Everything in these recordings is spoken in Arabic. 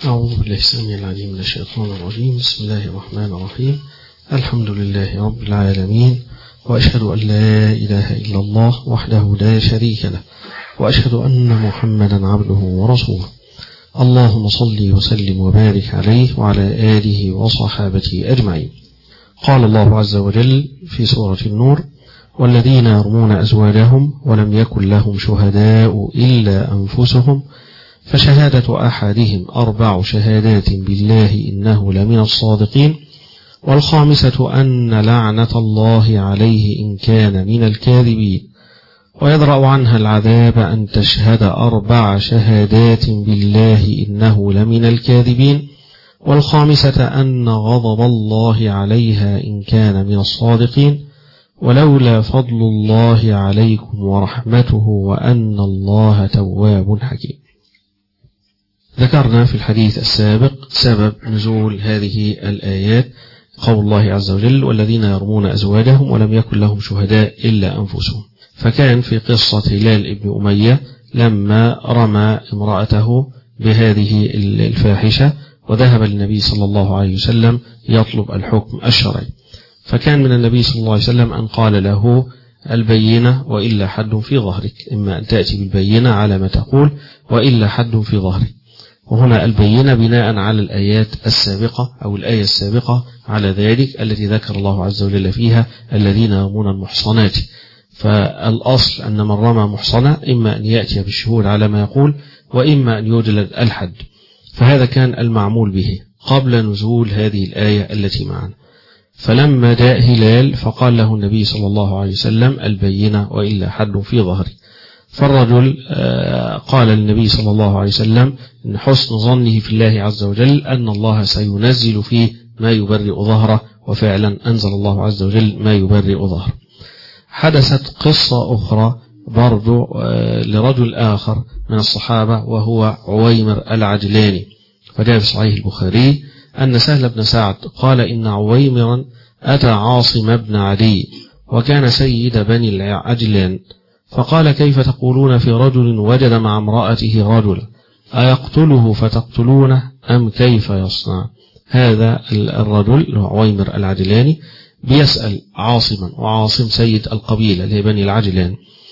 أعوذ بالله السميع العليم من الشيطان الرجيم. بسم الله الرحمن الرحيم. الحمد لله رب العالمين، وأشهد أن لا إله إلا الله وحده لا شريك له، وأشهد أن محمدا عبده ورسوله. اللهم صل وسلم وبارك عليه وعلى آله وصحابته أجمعين. قال الله عز وجل في سورة النور: والذين يرمون أزواجهم ولم يكن لهم شهداء إلا أنفسهم فشهادة أحدهم 4 شهادات بالله إنه لمن الصادقين، والخامسة أن لعنة الله عليه إن كان من الكاذبين، ويدرأ عنها العذاب أن تشهد 4 شهادات بالله إنه لمن الكاذبين، والخامسة أن غضب الله عليها إن كان من الصادقين، ولولا فضل الله عليكم ورحمته وأن الله تواب حكيم. ذكرنا في الحديث السابق سبب نزول هذه الآيات، قول الله عز وجل: والذين يرمون أزواجهم ولم يكن لهم شهداء إلا أنفسهم. فكان في قصة هلال ابن أمية لما رمى امرأته بهذه الفاحشة وذهب للنبي صلى الله عليه وسلم يطلب الحكم الشرعي، فكان من النبي صلى الله عليه وسلم أن قال له: البينة وإلا حد في ظهرك، إما أن تأتي بالبينة على ما تقول وإلا حد في ظهرك. وهنا البينة بناء على الآيات السابقة أو الآية السابقة على ذلك التي ذكر الله عز وجل فيها الذين يرمون المحصنات. فالأصل أن من رمى محصنة إما أن يأتي بالشهود على ما يقول وإما أن يجلد الحد، فهذا كان المعمول به قبل نزول هذه الآية التي معنا. فلما جاء هلال فقال له النبي صلى الله عليه وسلم: البينة وإلا حد في ظهري. فالرجل قال للنبي صلى الله عليه وسلم إن حسن ظنه في الله عز وجل أن الله سينزل فيه ما يبرئ ظهره، وفعلا أنزل الله عز وجل ما يبرئ ظهره. حدثت قصة أخرى برضو لرجل آخر من الصحابة وهو عويمر العجلاني، فجاء في صحيح البخاري أن سهل بن سعد قال إن عويمرا أتى عاصم بن عدي وكان سيد بني العجلان، فقال: كيف تقولون في رجل وجد مع امرأته رجلا أيقتله فتقتلونه أم كيف يصنع؟ هذا الرجل عويمر العجلاني بيسأل عاصما، وعاصم سيد القبيلة اللي هي بني العجلان،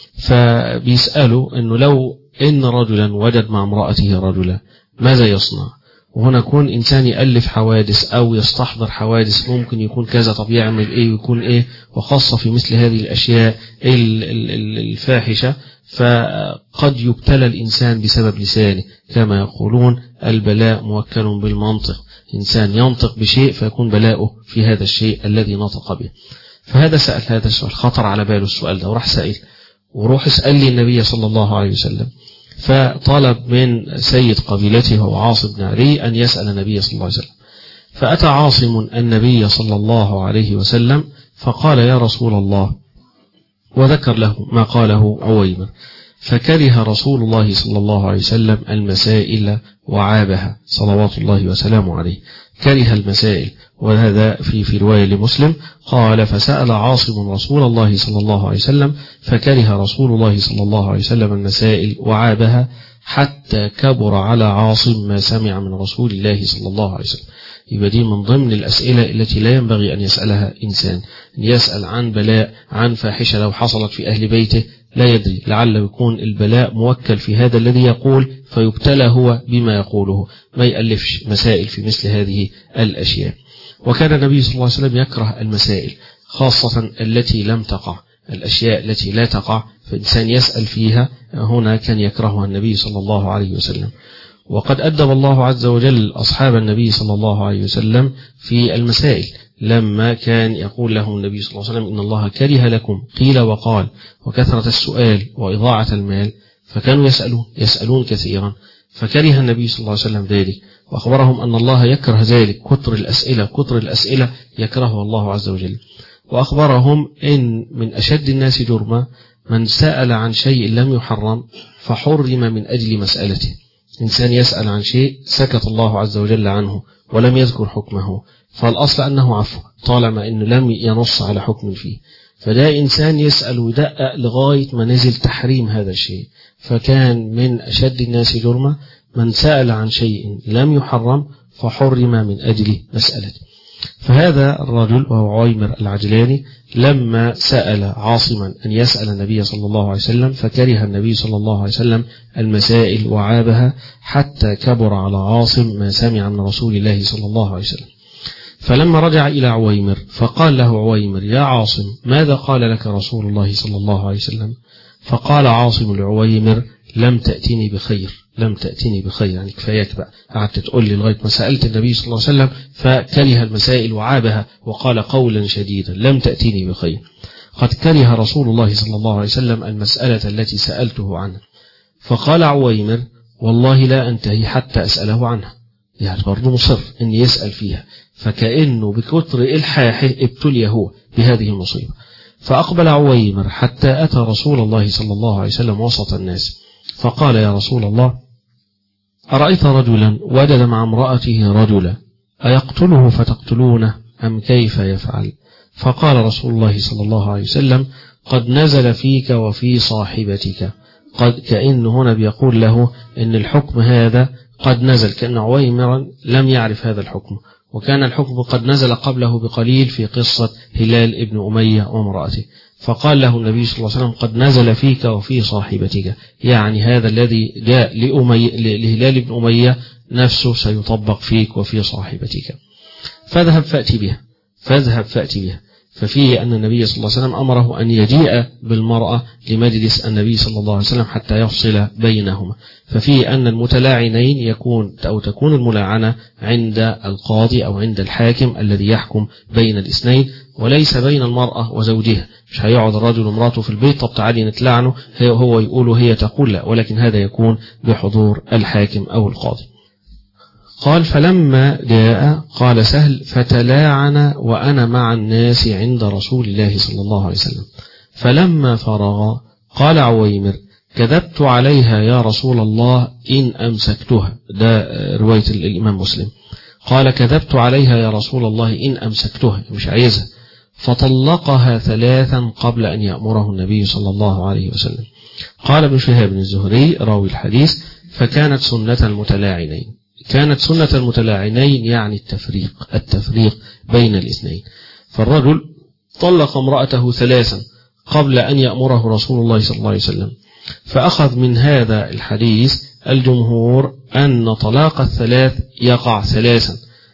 فبيسأله أنه لو إن رجلا وجد مع امرأته رجلا ماذا يصنع؟ وهنا يكون إنسان يألف حوادث أو يستحضر حوادث ممكن يكون كذا، طب يعمل إيه ويكون إيه، وخاصة في مثل هذه الأشياء الفاحشة، فقد يبتلى الإنسان بسبب لسانه، كما يقولون: البلاء موكل بالمنطق، إنسان ينطق بشيء فيكون بلاؤه في هذا الشيء الذي نطق به. فهذا سأل هذا السؤال، خطر على باله السؤال ده وراح سأل، وروح اسأل لي النبي صلى الله عليه وسلم، فطلب من سيد قبيلته هو عاصم بن عدي أن يسأل النبي صلى الله عليه وسلم. فأتى عاصم النبي صلى الله عليه وسلم فقال: يا رسول الله، وذكر له ما قاله عويمر، فكره رسول الله صلى الله عليه وسلم المسائل وعابها صلوات الله وسلامه عليه، كره المسائل. وهذا في رواية لمسلم قال: فسأل عاصم رسول الله صلى الله عليه وسلم فكره رسول الله صلى الله عليه وسلم المسائل وعابها، حتى كبر على عاصم ما سمع من رسول الله صلى الله عليه وسلم. يبقى دي من ضمن الأسئلة التي لا ينبغي أن يسألها إنسان، أن يسأل عن بلاء، عن فاحشة لو حصلت في أهل بيته لا يدري، لعل يكون البلاء موكل في هذا الذي يقول فيبتلى هو بما يقوله، ما يألفش مسائل في مثل هذه الأشياء. وكان النبي صلى الله عليه وسلم يكره المسائل، خاصة التي لم تقع، الأشياء التي لا تقع فإنسان يسأل فيها، هنا كان يكرهها النبي صلى الله عليه وسلم. وقد أدب الله عز وجل أصحاب النبي صلى الله عليه وسلم في المسائل، لما كان يقول لهم النبي صلى الله عليه وسلم: إن الله كره لكم قيل وقال وكثرة السؤال وإضاعة المال، فكانوا يسألون كثيرا، فكره النبي صلى الله عليه وسلم ذلك، وأخبرهم أن الله يكره ذلك، كتر الأسئلة يكرهه الله عز وجل. وأخبرهم إن من أشد الناس جرما من سأل عن شيء لم يحرم فحرم من أجل مسألته، إنسان يسأل عن شيء سكت الله عز وجل عنه ولم يذكر حكمه، فالأصل أنه عفو طالما أنه لم ينص على حكم فيه، فده إنسان يسأل ويدقق لغاية ما نزل تحريم هذا الشيء. فكان من أشد الناس جرما من سأل عن شيء لم يحرم فحرم من أجل مسألته. فهذا الرجل وهو عويمر العجلاني لما سأل عاصما أن يسأل النبي صلى الله عليه وسلم فكره النبي صلى الله عليه وسلم المسائل وعابها حتى كبر على عاصم ما سمع من رسول الله صلى الله عليه وسلم. فلما رجع إلى عويمر فقال له عويمر: يا عاصم، ماذا قال لك رسول الله صلى الله عليه وسلم؟ فقال عاصم لعويمر: لم تأتني بخير، لم تأتني بخير، يعني كفاياك بقى، قعدت تقول لي لغاية ما سألت النبي صلى الله عليه وسلم فكره المسائل وعابها وقال قولا شديدا: لم تأتني بخير. قد كره رسول الله صلى الله عليه وسلم المسألة التي سألته عنها. فقال عويمر: والله لا أنتهي حتى أسأله عنها، يعني برضه مصر أن يسأل فيها، فكأنه بكتر إلحاحه ابتلي هو بهذه المصيبة. فأقبل عويمر حتى أتى رسول الله صلى الله عليه وسلم وسط الناس فقال: يا رسول الله، أرأيت رجلا وجد مع امرأته رجلا أيقتله فتقتلونه أم كيف يفعل؟ فقال رسول الله صلى الله عليه وسلم: قد نزل فيك وفي صاحبتك. قد كأن هنا بيقول له إن الحكم هذا قد نزل، كأن عويمرا لم يعرف هذا الحكم، وكان الحكم قد نزل قبله بقليل في قصة هلال ابن أمية وامرأته. فقال له النبي صلى الله عليه وسلم: قد نزل فيك وفي صاحبتك، يعني هذا الذي جاء لهلال ابن أمية نفسه سيطبق فيك وفي صاحبتك، فاذهب فأتي بها، فاذهب فأتي بها. ففيه أن النبي صلى الله عليه وسلم أمره أن يجيء بالمرأة لمجلس النبي صلى الله عليه وسلم حتى يفصل بينهما. ففيه أن المتلاعنين تكون الملاعنة عند القاضي أو عند الحاكم الذي يحكم بين الاثنين، وليس بين المرأة وزوجها. مش هيقعد الرجل ومراته في البيت طب تعالي نتلعنه، هو يقول وهي تقول لا، ولكن هذا يكون بحضور الحاكم أو القاضي. قال: فلما جاء قال سهل: فتلاعن وأنا مع الناس عند رسول الله صلى الله عليه وسلم. فلما فرغ قال عويمر: كذبت عليها يا رسول الله إن أمسكتها. ده رواية الإمام مسلم. قال: كذبت عليها يا رسول الله إن أمسكتها، مش عايزها. فطلقها 3 قبل أن يأمره النبي صلى الله عليه وسلم. قال ابن شهاب الزهري راوي الحديث: فكانت سنة المتلاعنين، كانت سنة المتلاعنين يعني التفريق بين الاثنين. فالرجل طلق امرأته 3 قبل أن يأمره رسول الله صلى الله عليه وسلم. فأخذ من هذا الحديث الجمهور أن طلاق 3 يقع 3،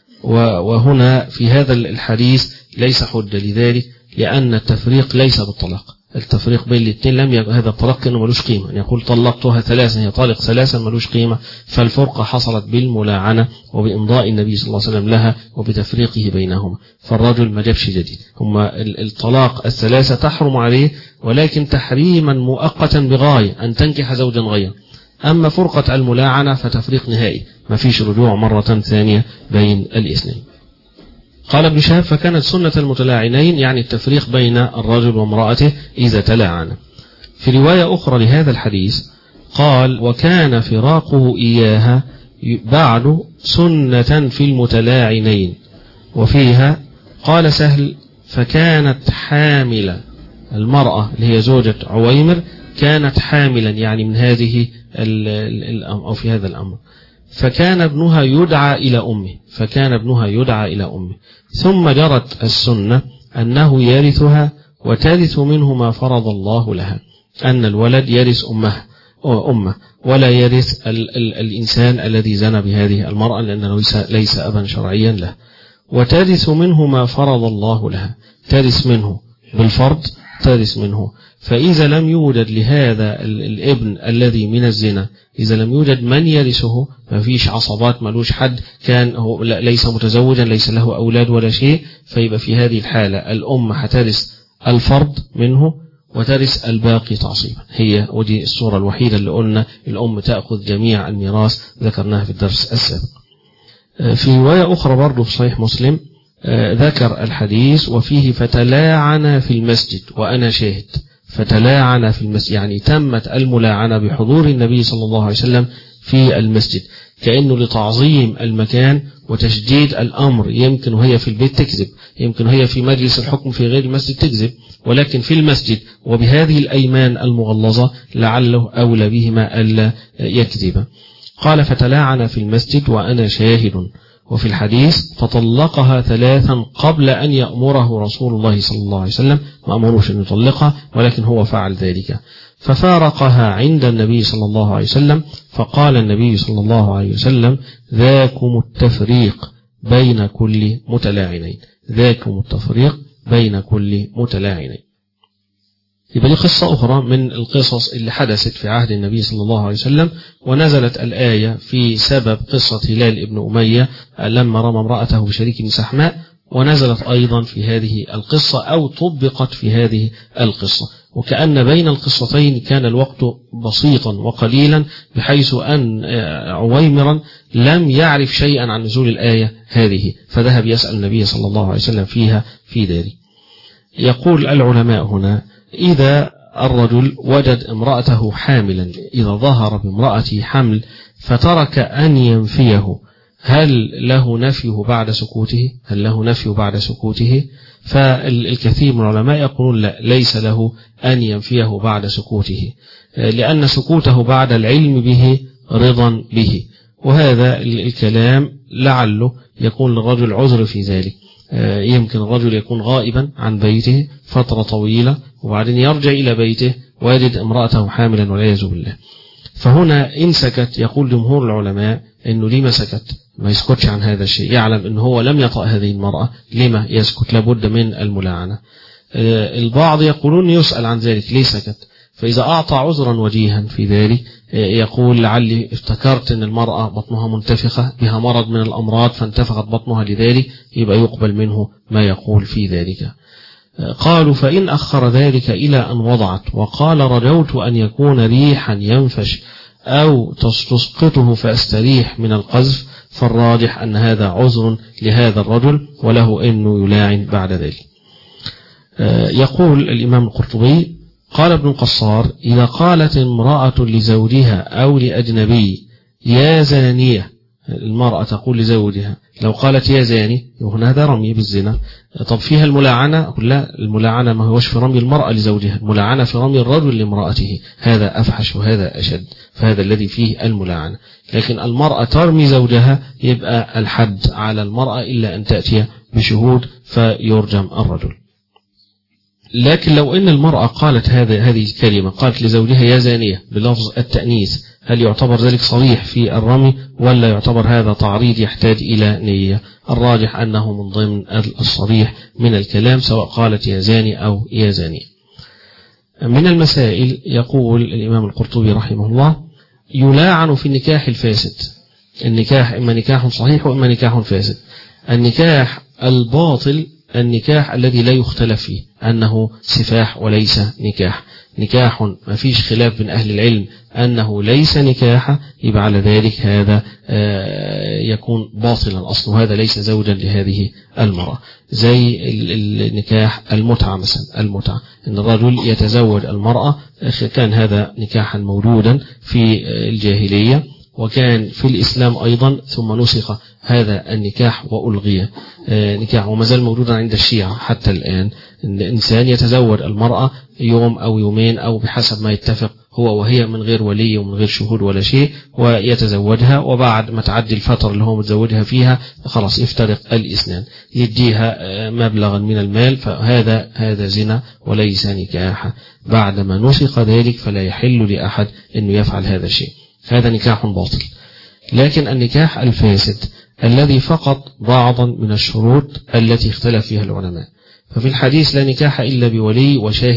وهنا في هذا الحديث ليس حجة لذلك، لأن التفريق ليس بالطلاق، التفريق بين الاثنين لم يكن هذا الطلاق كأنه ملوش قيمة، أن يقول طلقتها 3 هي طالق 3 ملوش قيمة. فالفرقة حصلت بالملاعنة وبإمضاء النبي صلى الله عليه وسلم لها وبتفريقه بينهما. فالرجل ما جابش جديد، هما الطلاق 3 تحرم عليه، ولكن تحريما مؤقتا بغاية أن تنكح زوجا غيره. أما فرقة الملاعنة فتفريق نهائي، ما فيش رجوع مرة ثانية بين الاثنين. قال ابن شهاب: فكانت سنة المتلاعنين يعني التفريق بين الرجل وامرأته إذا تلاعن. في رواية أخرى لهذا الحديث قال: وكان فراقه إياها بعد سنة في المتلاعنين. وفيها قال سهل: فكانت حاملة، المرأة اللي هي زوجة عويمر كانت حاملا يعني من هذه أو في هذا الأمر. فكان ابنها يدعى إلى أمه، فكان ابنها يدعى إلى أمه. ثم جرت السنة أنه يرثها وترث منه ما فرض الله لها، أن الولد يرث أمه ولا يرث الإنسان الذي زنى بهذه المرأة، لأنه ليس أبا شرعيا له. وترث منه ما فرض الله لها، ترث منه بالفرض، ترث منه. فإذا لم يوجد لهذا الابن الذي من الزنا، إذا لم يوجد من يرثه، ما فيش عصبات، ملوش حد، كان هو ليس متزوجا، ليس له أولاد ولا شيء، فيبقى في هذه الحالة الأم هترث الفرض منه وترث الباقي تعصيبا. هي ودي الصورة الوحيدة اللي قلنا الأم تأخذ جميع الميراث، ذكرناها في الدرس السابق. في رواية أخرى برضو في صحيح مسلم ذكر الحديث وفيه: فتلاعن في المسجد وأنا شاهد. فتلاعن في المسجد يعني تمت الملاعنة بحضور النبي صلى الله عليه وسلم في المسجد، كأنه لتعظيم المكان وتشديد الأمر. يمكن وهي في البيت تكذب، يمكن وهي في مجلس الحكم في غير المسجد تكذب، ولكن في المسجد وبهذه الأيمان المغلظة لعله أولى بهما ألا يكذب. قال فتلاعن في المسجد وأنا شاهد. وفي الحديث فطلقها 3 قبل أن يأمره رسول الله صلى الله عليه وسلم، ما أمروش أن يطلقها ولكن هو فعل ذلك. ففارقها عند النبي صلى الله عليه وسلم، فقال النبي صلى الله عليه وسلم ذاكم التفريق بين كل متلاعنين، ذاكم التفريق بين كل متلاعنين. يبقى دي قصة أخرى من القصص اللي حدثت في عهد النبي صلى الله عليه وسلم، ونزلت الآية في سبب قصة هلال ابن أمية لما رمى امرأته بشريك بن سحماء، ونزلت أيضا في هذه القصة أو طبقت في هذه القصة، وكأن بين القصتين كان الوقت بسيطا وقليلا بحيث أن عويمرا لم يعرف شيئا عن نزول الآية هذه، فذهب يسأل النبي صلى الله عليه وسلم فيها في داره. يقول العلماء هنا إذا الرجل وجد امرأته حاملا، إذا ظهر بامرأته حمل فترك أن ينفيه، هل له نفيه بعد سكوته؟ هل له نفي بعد سكوته؟ فالكثير من العلماء يقولون لا، ليس له أن ينفيه بعد سكوته، لأن سكوته بعد العلم به رضا به، وهذا الكلام لعله يكون للرجل عذر في ذلك. يمكن الرجل يكون غائبا عن بيته فترة طويلة وبعدين يرجع إلى بيته ويجد امرأته حاملا والعياذ بالله، فهنا إن سكت يقول جمهور العلماء إنه لما سكت؟ ما يسكتش عن هذا الشيء، يعلم إنه هو لم يطأ هذه المرأة، لما يسكت؟ لابد من الملاعنة. البعض يقولون يسأل عن ذلك ليه سكت، فإذا أعطى عذرا وجيها في ذلك يقول لعلي افتكرت أن المرأة بطنها منتفخة بها مرض من الأمراض فانتفخت بطنها لذلك، يبقى يقبل منه ما يقول في ذلك. قالوا فإن أخر ذلك إلى أن وضعت وقال رجوت أن يكون ريحا ينفش أو تسقطه فأستريح من القذف، فالراجح أن هذا عذر لهذا الرجل وله أنه يلاعن بعد ذلك. يقول الإمام القرطبي قال ابن القصار إذا قالت امرأة لزوجها أو لأجنبي يا زانية، المرأة تقول لزوجها لو قالت يا زاني هنا هذا رمي بالزنا، طب فيها الملاعنة؟ لا، الملاعنة ما هوش في رمي المرأة لزوجها، الملاعنة في رمي الرجل لامرأته، هذا أفحش وهذا أشد، فهذا الذي فيه الملاعنة. لكن المرأة ترمي زوجها يبقى الحد على المرأة إلا أن تأتي بشهود فيرجم الرجل. لكن لو أن المرأة قالت هذه الكلمة، قالت لزوجها يا زانية بلفظ التأنيث، هل يعتبر ذلك صريح في الرمي ولا يعتبر هذا تعريض يحتاج إلى نية؟ الراجح أنه من ضمن الصريح من الكلام سواء قالت يا زاني أو يا زانية. من المسائل يقول الإمام القرطبي رحمه الله يلاعن في النكاح الفاسد، النكاح إما نكاح صحيح وإما نكاح فاسد. النكاح الباطل النكاح الذي لا يختلف فيه أنه سفاح وليس نكاح، نكاح ما فيش خلاف بين أهل العلم أنه ليس نكاح، يبقى على ذلك هذا يكون باطلا أصله، هذا ليس زوجا لهذه المرأة. زي النكاح المتعة مثلا، المتعة إن الرجل يتزوج المرأة، كان هذا نكاحا موجودا في الجاهلية وكان في الإسلام أيضا، ثم نسخ هذا النكاح وألغي نكاح، وما زال موجودا عند الشيعة حتى الآن، إن الإنسان يتزوج المرأة يوم أو يومين أو بحسب ما يتفق هو وهي من غير ولي ومن غير شهود ولا شيء، ويتزوجها وبعد ما تعدي الفترة اللي هو متزوجها فيها خلاص يفترق الإسنان، يديها مبلغا من المال، فهذا زنا وليس نكاح. بعدما نسخ ذلك فلا يحل لأحد أنه يفعل هذا الشيء، هذا نكاح باطل. لكن النكاح الفاسد الذي فقط بعضا من الشروط التي اختلف فيها العلماء، ففي الحديث لا نكاح إلا بولي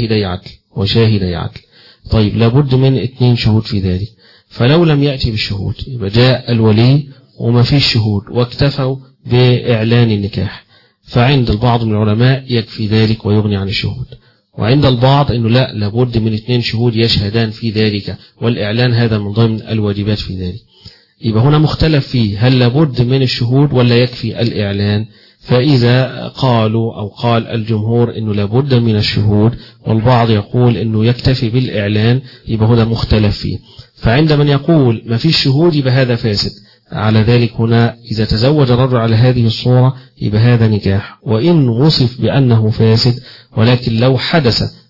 وشاهدي عدل. طيب لابد من 2 شهود في ذلك، فلو لم يأتي بالشهود يبقى جاء الولي وما فيش شهود واكتفوا بإعلان النكاح، فعند البعض من العلماء يكفي ذلك ويغني عن الشهود، وعند البعض أنه لا، لابد من 2 شهود يشهدان في ذلك، والإعلان هذا من ضمن الواجبات في ذلك. يبقى هنا مختلف فيه هل لابد من الشهود ولا يكفي الإعلان. فإذا قالوا أو قال الجمهور أنه لابد من الشهود والبعض يقول أنه يكتفي بالإعلان، يبقى هنا مختلف فيه. فعند من يقول ما فيش شهود يبقى هذا فاسد، على ذلك هنا إذا تزوج الرجل على هذه الصورة يبقى هذا نكاح، وإن وصف بأنه فاسد ولكن لو حدث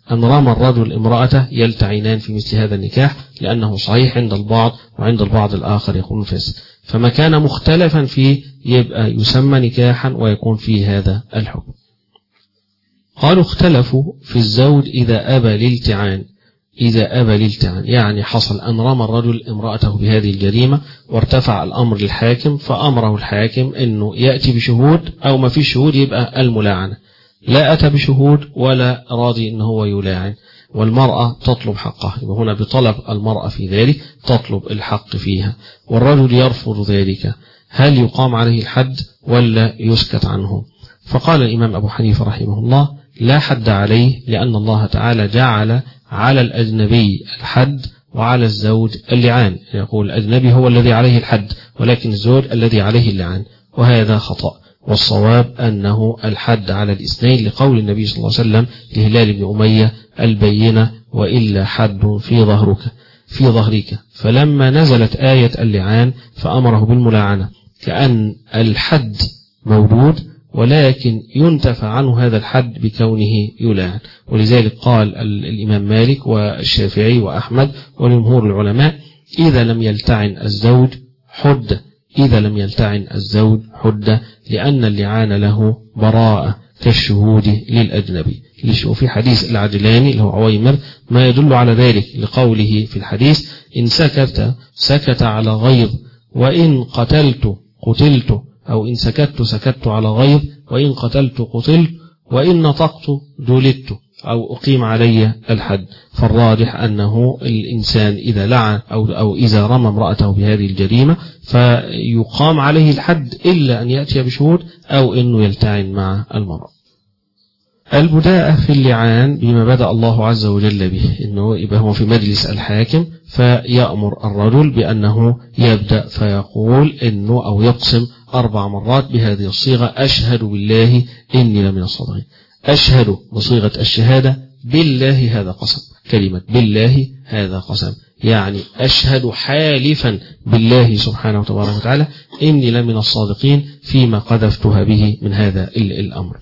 أن رمى الرجل امرأته يلتعنان في مثل هذا النكاح، لأنه صحيح عند البعض، وعند البعض الآخر يكون فاسد. فما كان مختلفا فيه يبقى يسمى نكاحا ويكون فيه هذا الحكم. قالوا اختلفوا في الزوج إذا أبى الالتعان. إذا أبى الالتعان يعني حصل أن رمى الرجل امرأته بهذه الجريمة وارتفع الأمر للحاكم، فأمره الحاكم أنه يأتي بشهود، أو ما في شهود يبقى الملاعنة. لا أتى بشهود ولا راضي أنه هو يلاعن، والمرأة تطلب حقها. هنا بطلب المرأة في ذلك تطلب الحق فيها، والرجل يرفض ذلك. هل يقام عليه الحد ولا يسكت عنه؟ فقال الإمام أبو حنيفة رحمه الله: لا حد عليه، لأن الله تعالى جعل على الأجنبي الحد وعلى الزوج اللعان. يقول الأجنبي هو الذي عليه الحد، ولكن الزوج الذي عليه اللعان، وهذا خطأ. والصواب أنه الحد على الاثنين، لقول النبي صلى الله عليه وسلم لهلال بن أمية: البينة وإلا حد في ظهرك. فلما نزلت آية اللعان فأمره بالملاعنة، كأن الحد موجود ولكن ينتفى عنه هذا الحد بكونه يلاعن. ولذلك قال الإمام مالك والشافعي وأحمد وجمهور العلماء: إذا لم يلتعن الزوج حد، إذا لم يلتعن الزوج حد، لأن اللعان له براءة كالشهود للأجنبي. وفي حديث العجلاني اللي هو عويمر ما يدل على ذلك، لقوله في الحديث: إن سكت على غيظ، وإن قتلت قتلت، أو إن سكت على غيظ، وإن قتلت قتلت، وإن نطقت جلدت، أو أقيم علي الحد. فالراجح أنه الإنسان إذا لعن أو إذا رمى امرأته بهذه الجريمة فيقام عليه الحد، إلا أن يأتي بشهود أو أنه يلتعن مع المرأة. البداءة في اللعان بما بدأ الله عز وجل به، إنه يبقى هو في مجلس الحاكم فيأمر الرجل بأنه يبدأ فيقول إنه أو يقسم 4 مرات بهذه الصيغة: أشهد بالله إني لمن الصادقين. أشهد بصيغة الشهادة، بالله هذا قسم، كلمة بالله هذا قسم، يعني أشهد حالفا بالله سبحانه وتبارك وتعالى إني لمن الصادقين فيما قذفتها به من هذا الأمر.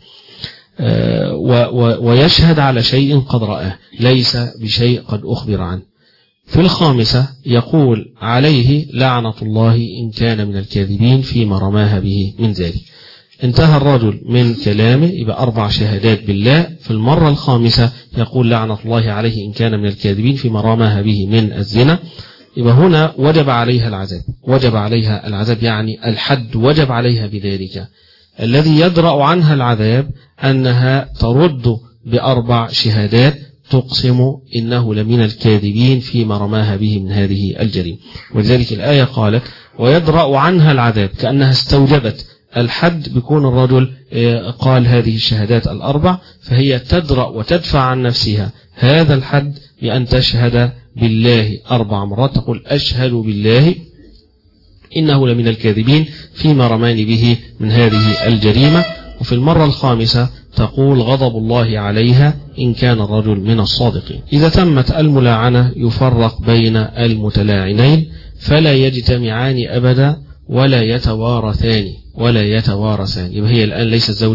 ويشهد على شيء قد رآه، ليس بشيء قد أخبر عنه. في الخامسة يقول: عليه لعنة الله إن كان من الكاذبين فيما رماها به من ذلك. انتهى الرجل من كلامه، يبقى 4 شهادات بالله. في المرة الخامسة يقول: لعنة الله عليه إن كان من الكاذبين فيما رماها به من الزنا. يبقى هنا وجب عليها العذاب، وجب عليها العذاب يعني الحد وجب عليها بذلك. الذي يدرأ عنها العذاب أنها ترد ب4 شهادات تقسم إنه لمن الكاذبين فيما رماها به من هذه الجريمة. ولذلك الآية قالت: ويدرأ عنها العذاب، كأنها استوجبت الحد بكون الرجل قال هذه الشهادات ال4، فهي تدرأ وتدفع عن نفسها هذا الحد بأن تشهد بالله 4 مرات، تقول: أشهد بالله إنه لمن الكاذبين فيما رماني به من هذه الجريمة. وفي المرة الخامسة تقول: غضب الله عليها إن كان الرجل من الصادقين. إذا تمت الملاعنة يفرق بين المتلاعنين فلا يجتمعان أبدا ولا يتوارثان. يبقى هي الآن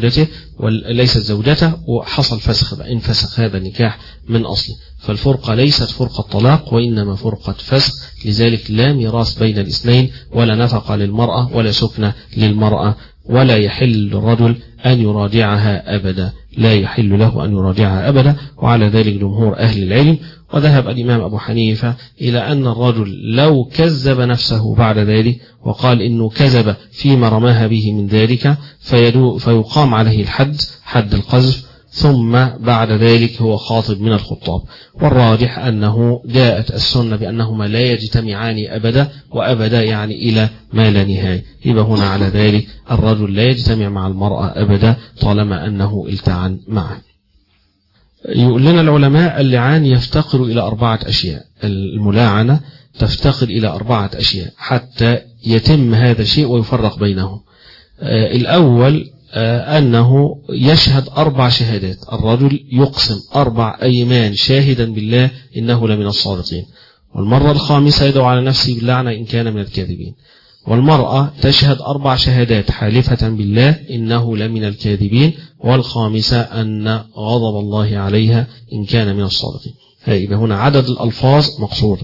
ليست زوجته وحصل فسخ، انفسخ هذا النكاح من أصله. فالفرقة ليست فرقة طلاق وإنما فرقة فسخ. لذلك لا ميراث بين الاثنين، ولا نفقة للمرأة، ولا سكنة للمرأة، ولا يحل للرجل أن يراجعها أبدا، لا يحل له أن يراجعها أبدا. وعلى ذلك جمهور أهل العلم. وذهب الإمام أبو حنيفة إلى أن الرجل لو كذب نفسه بعد ذلك وقال إنه كذب فيما رماها به من ذلك فيقام عليه الحد، حد القذف، ثم بعد ذلك هو خاطب من الخطاب. والراجح أنه جاءت السنة بأنهما لا يجتمعان أبدا، وأبدا يعني إلى ما لا نهاية. يبقى هنا على ذلك الرجل لا يجتمع مع المرأة أبدا طالما أنه التعن معه. يقول لنا العلماء: اللعان يفتقر إلى 4 أشياء. الملاعنة تفتقر إلى 4 أشياء حتى يتم هذا الشيء ويفرق بينهم. الأول أنه يشهد 4 شهادات، الرجل يقسم 4 أيمان شاهدا بالله إنه لمن الصادقين، والمرة الخامسة يدعو على نفسه باللعنة إن كان من الكاذبين، والمرأة تشهد 4 شهادات حالفة بالله إنه لمن الكاذبين، والخامسة أن غضب الله عليها إن كان من الصادقين. يبقى هنا عدد الألفاظ مقصود.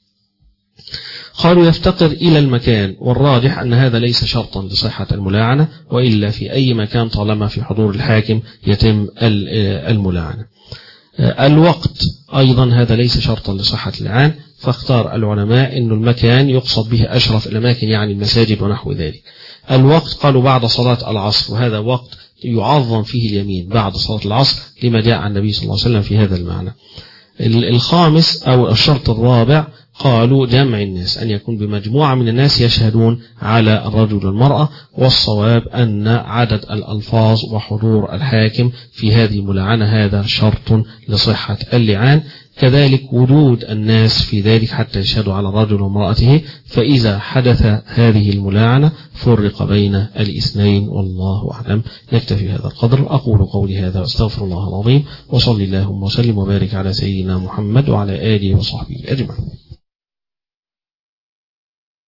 قالوا يفتقر إلى المكان، والراجح أن هذا ليس شرطا لصحة الملاعنة، وإلا في أي مكان طالما في حضور الحاكم يتم الملاعنة. الوقت أيضا هذا ليس شرطا لصحة اللعان، فاختار العلماء أن المكان يقصد به أشرف الأماكن يعني المساجد ونحو ذلك. الوقت قالوا بعد صلاة العصر، وهذا وقت يعظم فيه اليمين بعد صلاة العصر لما جاء عن النبي صلى الله عليه وسلم في هذا المعنى. الخامس أو الشرط الرابع قالوا جمع الناس، أن يكون بمجموعة من الناس يشهدون على الرجل والمرأة، والصواب أن عدد الألفاظ وحضور الحاكم في هذه الملاعنة هذا شرط لصحة اللعان. كذلك وجود الناس في ذلك حتى يشهدوا على الرجل وامرأته، فإذا حدث هذه الملاعنة فرق بين الاثنين، والله أعلم. نكتفي هذا القدر. أقول قولي هذا واستغفر الله العظيم، وصلي اللهم وسلم وبارك على سيدنا محمد وعلى آله وصحبه أجمعين.